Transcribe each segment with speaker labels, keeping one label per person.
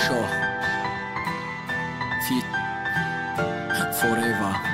Speaker 1: شاه فیت فوریور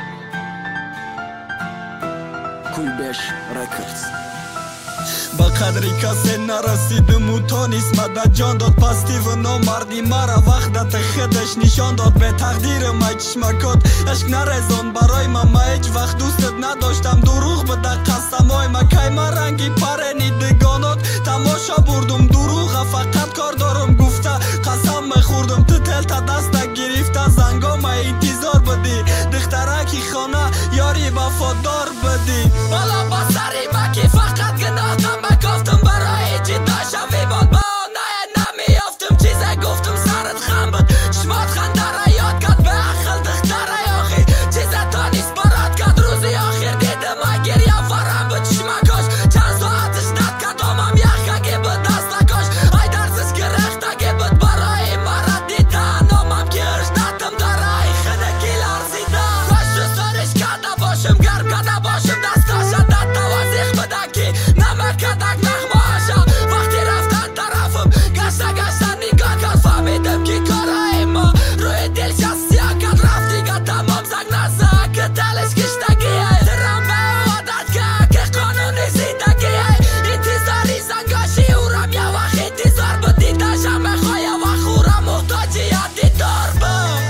Speaker 1: کلبش رکردز.
Speaker 2: با قدری کسی نرسیدم و تا نیست مدد جان داد پستی و نامردی مرا وقتت خودش نشان داد. به تقدیر ما چشمکات عشق نرزان برای ما هیچ وقت دوستت نداشتم. دروغ بده قسمای ما کی ما رنگی پرنی دگانات تماشا بردم دروغ فقط کار دارم گفته قسم میخوردم تو تل تا دست گرفته زنگا ما انتظار بدی دخترکی خانه یاری وفادار بدی. بالا با سری ما که فقط گناهتم گفتم برای چی داشتم ویباد با نمیافتم چیزه گفتم سرت خم بود چشمات خنده را یاد کرد به اخل دختره آخی چیزه تا نیست برات کرد روزی آخر دیدم گریه فرم بود چشمکاش چند ساعتش ند کرد آمم یخگی بود دستکاش ای درسش گرختگی بود برای مرا دیدن آمم که اشتتم داره ای خدکی لرزیدن خوش دوستانش کرده باشم گرم کرده باشم دستاش دت توازیخ بده که نمکدک نخماشم وقتی رفتن طرفم گشته نگاه کرد فهمیدم که کارای ما روی دل شستیا کرد رفتی که تمام زنگ نزد که دلش کشتگیه درم به عادت که قانون زندگیه انتظاری زنگاشی او رم یه وقت انتظار بدی داشم بخواه یه وقت او رم محتاجی یادی دار بود.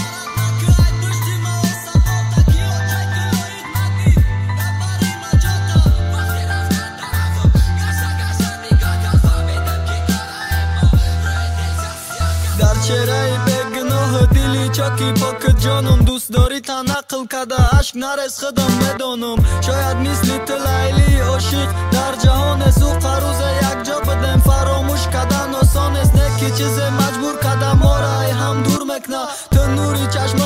Speaker 2: در چهره بگناه دلی چاکی پاک جانم دوست داری تا نقل کده عشق نرس خودم بدانم شاید مثل تو لیلی عاشق در جهان سو قروز یک جا بدم فراموش کدن آسان است نه که چیز مجبور کده ما را هم دور مکنه تو نوری چشم